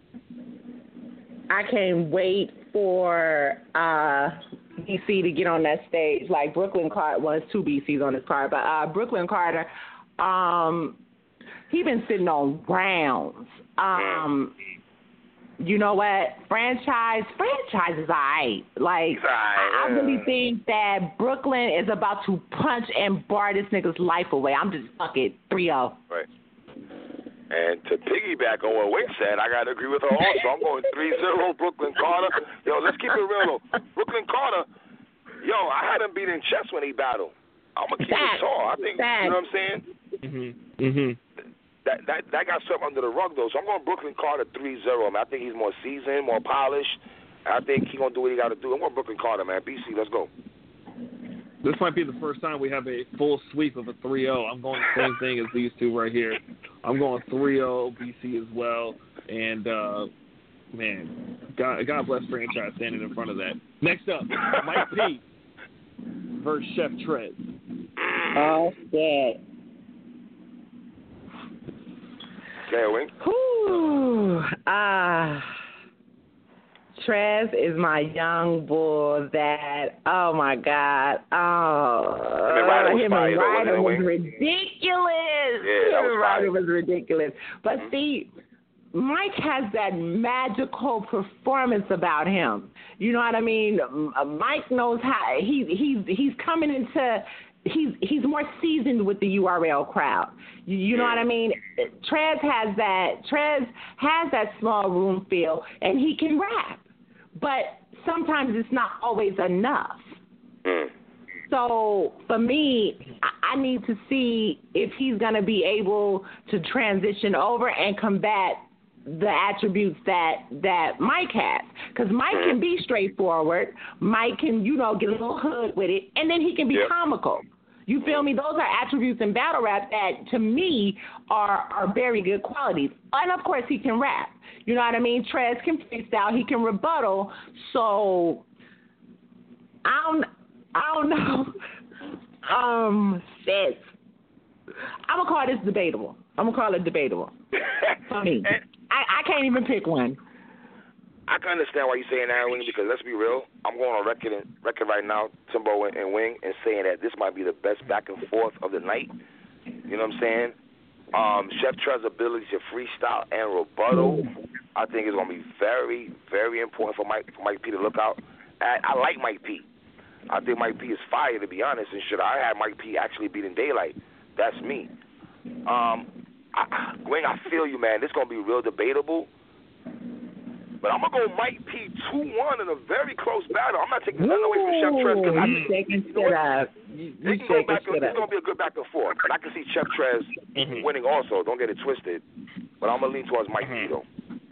I can't wait for BC to get on that stage. Like Brooklyn Carter, well, it's 2 BCs on this card, but Brooklyn Carter, he been sitting on rounds. You know what? Franchise is all right. Like, I really think that Brooklyn is about to punch and bar this nigga's life away. I'm just fucking 3-0. Right. And to piggyback on what Wing said, I got to agree with her also. I'm going 3-0 Brooklyn Carter. Yo, let's keep it real, though. Brooklyn Carter, I had him beat in chess when he battled. I'm going to keep it tall. I think, you know what I'm saying? That got swept under the rug, though. So I'm going Brooklyn Carter 3-0, man. I think he's more seasoned, more polished. I think he's going to do what he got to do. I'm going Brooklyn Carter, man. BC, let's go. This might be the first time we have a full sweep of a 3-0. I'm going the same thing as these two right here. I'm going 3-0 BC as well. And, man, God bless Franchise standing in front of that. Next up, Mike P versus Chef Trez. Oh, shit. Okay, Wing. Trez is my young bull that, oh, my God. Him and Ryder was ridiculous. Ryder was ridiculous. But see, Mike has that magical performance about him. You know what I mean? Mike knows how he's coming into. He's more seasoned with the URL crowd. You know what I mean? Trez has that small room feel, and he can rap. But sometimes it's not always enough. So for me, I need to see if he's going to be able to transition over and combat the attributes that Mike has. Because Mike can be straightforward. Mike can, get a little hood with it, and then he can be comical. You feel me? Those are attributes in battle rap that, to me, are very good qualities. And, of course, he can rap. You know what I mean? Trez can freestyle. He can rebuttal. So, I don't know. Shit. I'm going to call this debatable. I'm going to call it debatable for me. I can't even pick one. I can understand why you're saying that, Wing, because let's be real. I'm going on record right now, Timbo and Wing, and saying that this might be the best back and forth of the night. You know what I'm saying? Chef Trez's ability to freestyle and rebuttal, I think is going to be very, very important for Mike P to look out. I like Mike P. I think Mike P is fire, to be honest, and should I had Mike P actually beating Daylight. That's me. Wing, I feel you, man. This is going to be real debatable. But I'm going to go Mike P 2-1 in a very close battle. I'm not taking nothing away from Chef Trez because I think they can go back. It's going to be a good back and forth. But I can see Chef Trez winning also. Don't get it twisted. But I'm going to lean towards Mike P, though.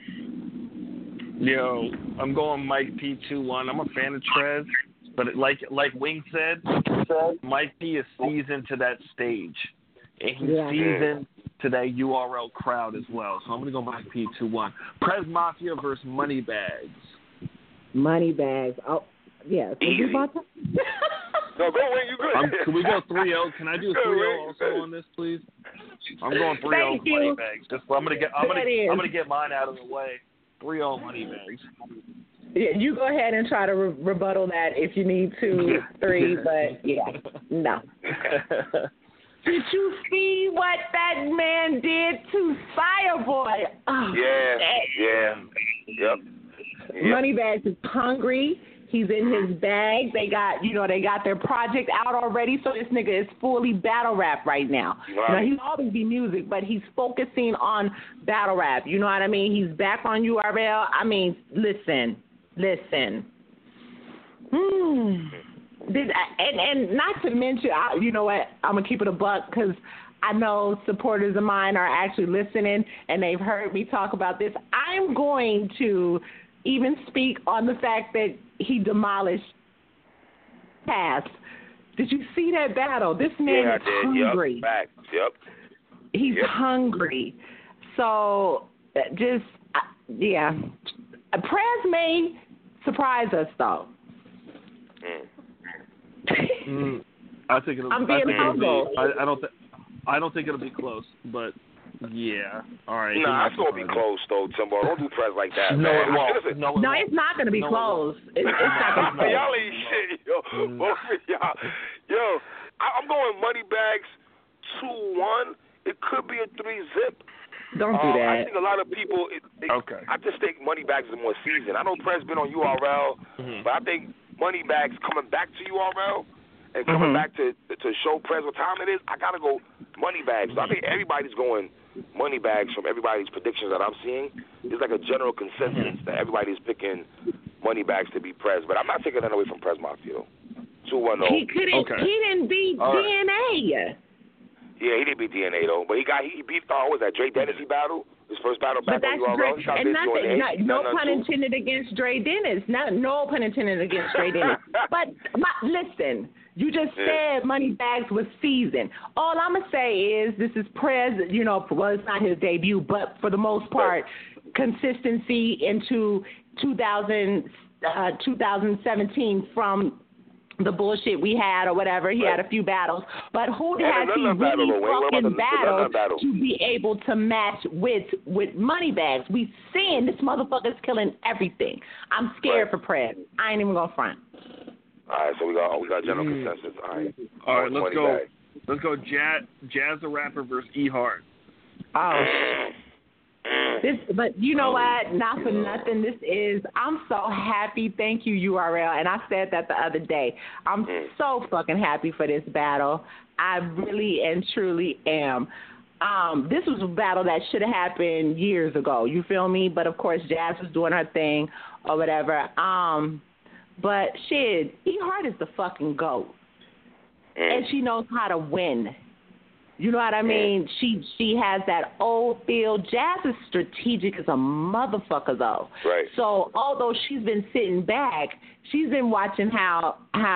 Yo, I'm going Mike P 2-1. I'm a fan of Trez, but like Wing said, Mike P is seasoned to that stage. And he's seasoned to that URL crowd as well. So I'm going to go Mike P 2-1. Prez Mafia versus Moneybags. Moneybags. Oh, yeah. Easy. No, go Wing. You good. Can we go 3-0? Can I do 3-0 also on this, please? I'm going 3-0 Moneybags. I'm going to get mine out of the way. 3-0 Moneybags. Yeah, you go ahead and try to rebuttal that if you need to, 3, but no. Did you see what that man did to Fireboy? Oh, Yep. Moneybags is hungry. He's in his bag. They got their project out already, so this nigga is fully battle rap right now. Right. He'll always be music, but he's focusing on battle rap. You know what I mean? He's back on URL. I mean, listen. And not to mention, you know what? I'm going to keep it a buck because I know supporters of mine are actually listening and they've heard me talk about this. I'm going to even speak on the fact that he demolished Cass. Did you see that battle? This man is hungry. Yep. He's hungry. So just, Prez may surprise us, though. I think it'll. I'm being humble. I don't think it'll be close, but yeah. All right. Nah, it's gonna be close though, Timbo. Don't do Prez like that, No, man. it won't. No, it's not gonna be close. It's not gonna be close. Y'all ain't shit, yo. Both of y'all. Yo, I'm going Moneybags 2-1. It could be a 3-zip. Don't do that. I think a lot of people. I just think Moneybags is more seasoned. I know Prez been on URL, but I think Moneybags coming back to URL and coming back to show Prez what time it is. I gotta go Moneybags. So I think everybody's going Moneybags from everybody's predictions that I'm seeing. There's like a general consensus that everybody's picking Moneybags to be Prez, but I'm not taking that away from Prez Mafia. 2-1-0. He didn't beat DNA. Yeah, he didn't beat DNA though, but he beat what was that Dre Dennis battle? His first battle back on URL. No pun intended against Dre Dennis. No pun intended against Dre Dennis. But listen, you just said Moneybags was seasoned. All I'm gonna say is this is Prez. It's not his debut, but for the most part, consistency into 2017 from the bullshit we had or whatever. He had a few battles. But who has he really fucking battled to be able to match with Moneybags? We seeing this motherfucker's killing everything. I'm scared for Prez. I ain't even gonna front. All right, so we got general consensus. All right, let's go Jazz the Rapper versus E Hart. Oh, but you know what? Not for nothing. I'm so happy. Thank you, URL. And I said that the other day. I'm so fucking happy for this battle. I really and truly am. This was a battle that should have happened years ago. You feel me? But of course, Jazz was doing her thing or whatever. But shit, E Hart is the fucking GOAT, and she knows how to win. You know what I mean? She has that old feel. Jazz is strategic as a motherfucker, though. Right. So although she's been sitting back, she's been watching how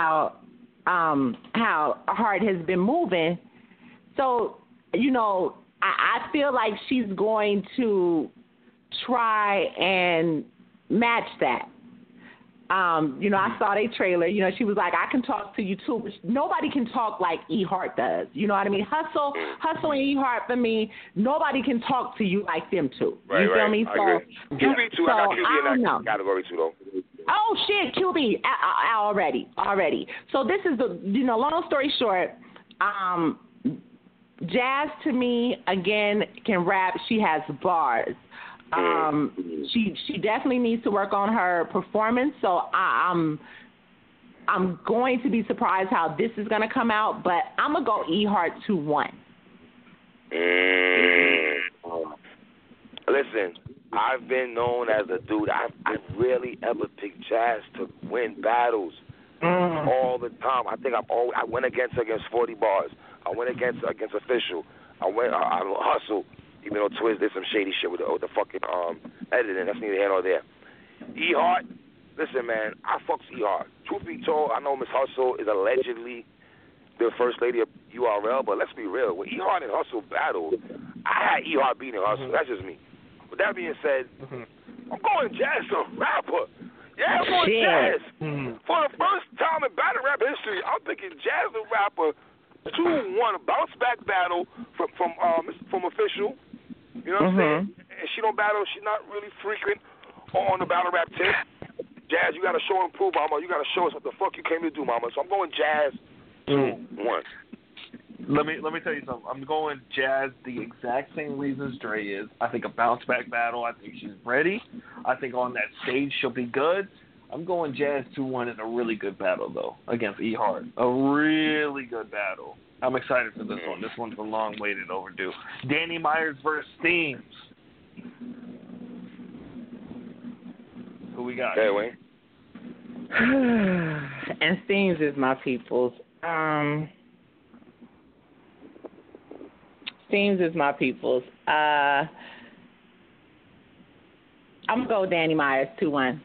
Hart has been moving. So I feel like she's going to try and match that. I saw their trailer. She was like, I can talk to you too, but nobody can talk like E Hart does. You know what I mean? Hustle and E Hart for me. Nobody can talk to you like them two. You feel me? I agree. QB too. I got QB in that category too, though. Oh shit, QB already. So this is the long story short. Jazz to me again can rap. She has bars. She definitely needs to work on her performance. So I'm going to be surprised how this is going to come out, but I'm gonna go E Hart 2-1. Listen, I've been known as a dude. I rarely ever picked Jazz to win battles all the time. I think I went against 40 bars. I went against Official. I Hustle. Even though Twiz did some shady shit with the fucking editing. That's neither here nor there. E-Hart, listen, man, I fucks E-Hart. Truth be told, I know Miss Hustle is allegedly the first lady of URL, but let's be real. When E-Hart and Hustle battled, I had E-Hart beating Hustle. That's just me. With that being said, I'm going Jazz to rapper. Yeah, I'm going Jazz. For the first time in battle rap history, I'm thinking Jazz the rapper 2-1, a bounce back battle from Official. You know what I'm saying? And she don't battle. She's not really frequent on the battle rap tip. Jazz, you got to show and prove, mama. You got to show us what the fuck you came to do, mama. So I'm going Jazz 2-1. Let me tell you something. I'm going Jazz the exact same reasons Dre is. I think a bounce back battle. I think she's ready. I think on that stage she'll be good. I'm going Jazz 2-1 in a really good battle though against E-Hart. A really good battle. I'm excited for this one. This one's a long waited overdue. Danny Myers versus Steams. Who we got? Hey, Wayne. And Steams is my people's. Steams is my people's. I'm going to go with Danny Myers 2-1.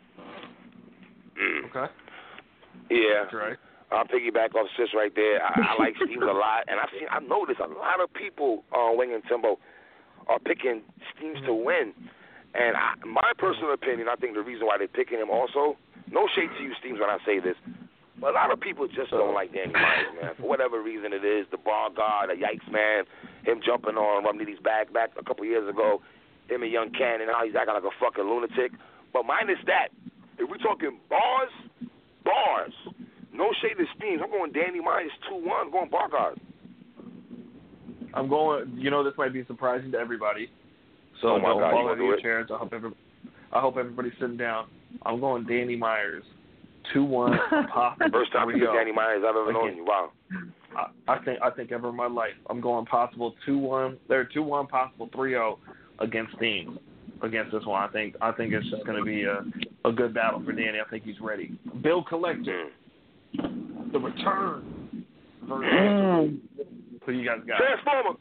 Okay. Yeah. That's right. I'll piggyback off Sis right there. I like Steams a lot, and I noticed a lot of people on Wing and Timbo are picking Steams to win. And my personal opinion, I think the reason why they're picking him also, no shade to you, Steams, when I say this, but a lot of people just don't like Danny Myers, man. For whatever reason it is, the bar guard, the Yikes man, him jumping on Rumnitty's back a couple years ago, him and Young Cannon, how he's acting like a fucking lunatic. But minus that, if we're talking bars, no shade to Steams. I'm going Danny Myers 2-1. I'm going bar guard. I'm going, this might be surprising to everybody. So don't fall out of your chairs. I hope everybody's sitting down. I'm going Danny Myers 2-1. First time we get Danny Myers I've ever known you. Wow. I think ever in my life. I'm going possible 2-1. They're 2-1, possible 3-0 against Steams. Against this one, I think it's just going to be a good battle for Danny. I think he's ready. Bill Collector, the return versus who you guys got? Transformer.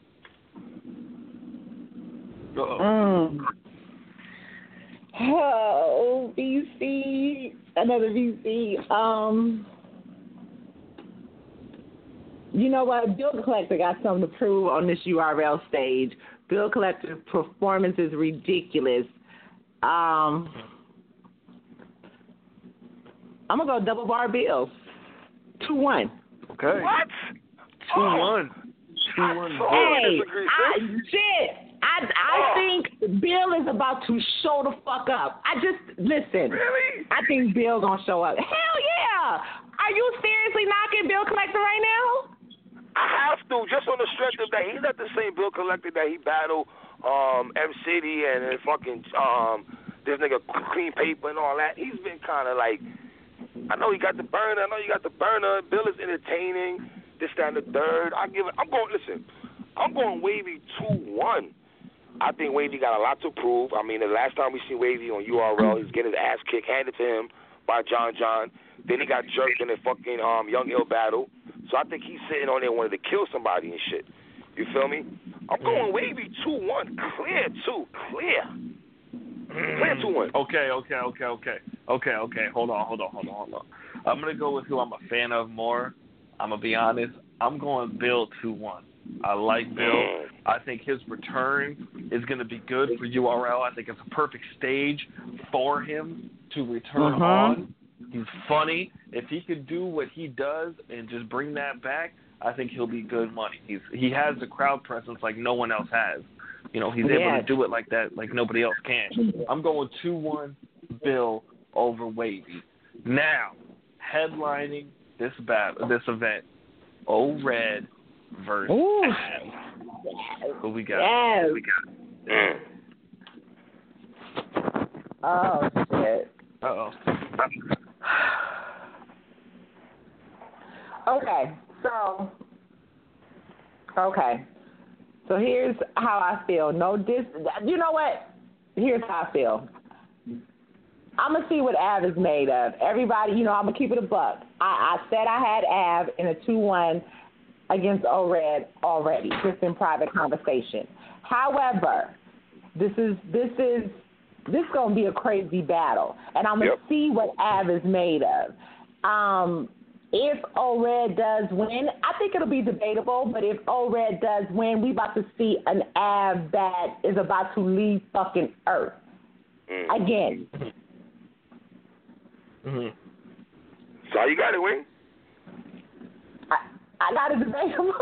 Oh, VC, another VC. You know what? Bill Collector got something to prove on this URL stage. Bill Collector's performance is ridiculous. I'm going to go double bar Bill. 2-1. Okay. What? 2-1. 2-1. I think Bill is about to show the fuck up. Listen. Really? I think Bill going to show up. Hell yeah. Are you seriously knocking Bill Collector right now? I have to, just on the strength of that. He's not the same Bill Collector that he battled M City and then fucking this nigga Clean Paper and all that. He's been kind of like, I know he got the burner. Bill is entertaining. This, that, and the third. I'm going Wavy 2-1. I think Wavy got a lot to prove. I mean, the last time we seen Wavy on URL, he's getting his ass kicked, handed to him by John. Then he got jerked in the fucking Young Ill battle. So I think he's sitting on there wanting to kill somebody and shit. You feel me? I'm going Wavy 2-1. Clear 2-1. Okay. Hold on. I'm going to go with who I'm a fan of more. I'm going to be honest. I'm going Bill 2-1. I like Bill. I think his return is going to be good for URL. I think it's a perfect stage for him to return on. He's funny. If he could do what he does and just bring that back, I think he'll be good money. He has the crowd presence like no one else has. He's able to do it like that, like nobody else can. I'm going 2-1 Bill over Wavy. Now, headlining this event, O-Red versus Ab. Who we got? Yes. Oh, shit. Uh-oh. Okay, so here's how I feel. You know what? here's how I feel. I'm going to see what Av is made of. Everybody, I'm going to keep it a buck. I said I had Av in a 2-1 against O-Red already, just in private conversation. However, this is going to be a crazy battle, and I'm going to see what Av is made of. If O-Red does win, I think it'll be debatable, but if O-Red does win, we about to see an Av that is about to leave fucking Earth. Again. Mm-hmm. So you got to win? I got to debate him.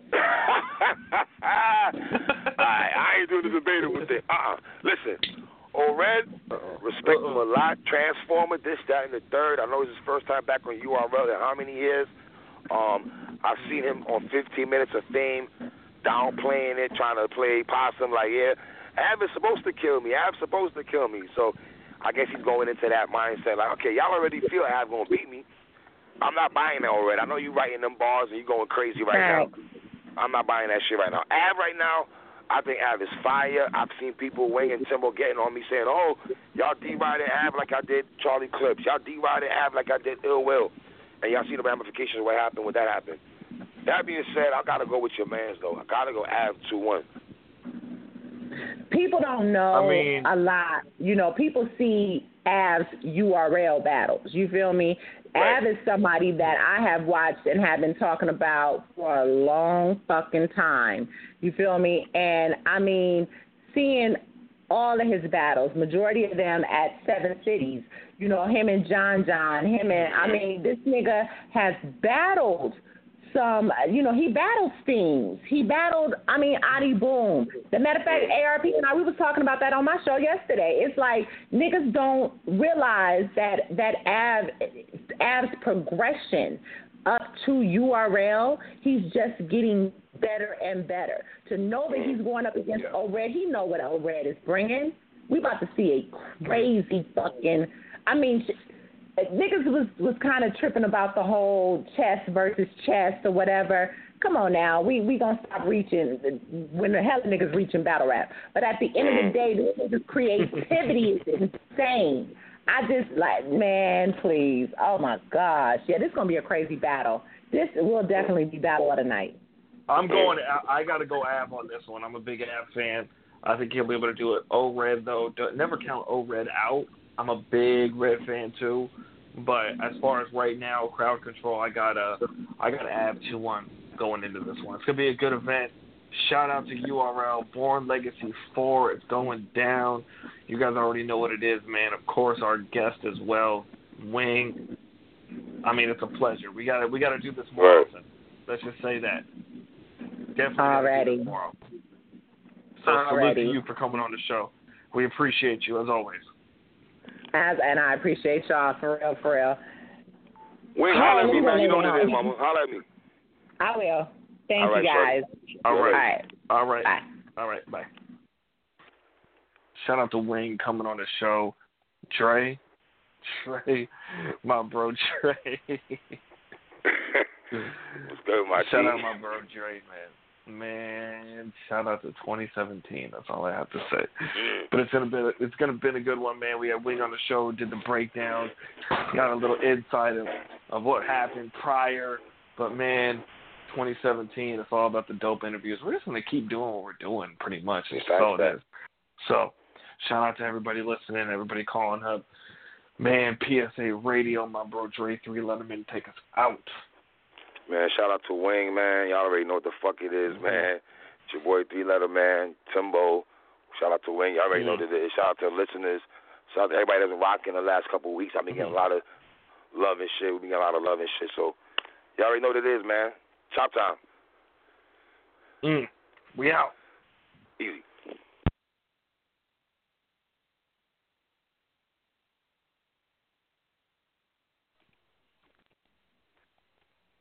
I ain't doing the debatable thing. Listen, O-Red, respect him a lot. Transformer, this, that, and the third. I know it's his first time back on URL in how many years? I've seen him on 15 Minutes of Fame, downplaying it, trying to play possum like, Av is supposed to kill me. Av's supposed to kill me. So I guess he's going into that mindset like, okay, y'all already feel Av going to beat me. I'm not buying that already. I know you writing them bars and you going crazy right now. I'm not buying that shit right now. Av right now, I think Av is fire. I've seen people, Wayne and Timbo, getting on me saying, oh, y'all derided Av like I did Charlie Clips. Y'all derided Av like I did Ill Will. And y'all see the ramifications of what happened when that happened. That being said, I got to go with your mans, though. I got to go Av 2-1. People don't know a lot. People see Av's URL battles. You feel me? Right. Av is somebody that I have watched and have been talking about for a long fucking time. You feel me? And, seeing all of his battles, majority of them at 7 Cities, him and John, this nigga has battled some, he battled Stings. He battled, Adi Boom. The matter of fact, ARP and I, we was talking about that on my show yesterday. It's like niggas don't realize that Av's progression up to URL, he's just getting better and better. To know that he's going up against O-Red, he know what O-Red is bringing. We about to see a crazy fucking, niggas was kind of tripping about the whole chest versus chest or whatever. Come on now, we gonna stop reaching when the hell niggas reaching battle rap. But at the end of the day, this creativity is insane. I just man, please, oh my gosh, this gonna be a crazy battle. This will definitely be battle of the night. I gotta go Av on this one. I'm a big Av fan. I think he'll be able to do it. O-Red though, never count O-Red out. I'm a big Red fan too, but as far as right now, crowd control, I got Av 2-1 going into this one. It's gonna be a good event. Shout out to URL Born Legacy 4. It's going down. You guys already know what it is, man. Of course, our guest as well, Wing. It's a pleasure. We gotta do this more often. Let's just say that. Definitely gotta do this more often. So salute to you for coming on the show. We appreciate you as always. And I appreciate y'all, for real. Wait, holler at me, man. You know what it is, mama. Holler at me. I will. Thank you, guys. All right. Bye. All right. Bye. Shout out to Wayne coming on the show. Trey, my bro Trey. What's good, my Shout out my bro Trey, man. Man, shout out to 2017. That's all I have to say. But it's gonna be a good one, man. We had Wing on the show, did the breakdown, got a little insight of what happened prior. But man, 2017, it's all about the dope interviews. We're just gonna keep doing what we're doing, pretty much. That's all it is. So, shout out to everybody listening, everybody calling up. Man, PSA Radio, my bro Dre 3 Letterman, take us out. Man, shout out to Wing, man. Y'all already know what the fuck it is, man. It's your boy 3-Letter Man, Timbo. Shout out to Wing. Y'all already know what it is. Shout out to the listeners. Shout out to everybody that's been rocking the last couple of weeks. I've been getting a lot of love and shit. We've been getting a lot of love and shit. So, y'all already know what it is, man. Chop time. We out. Easy.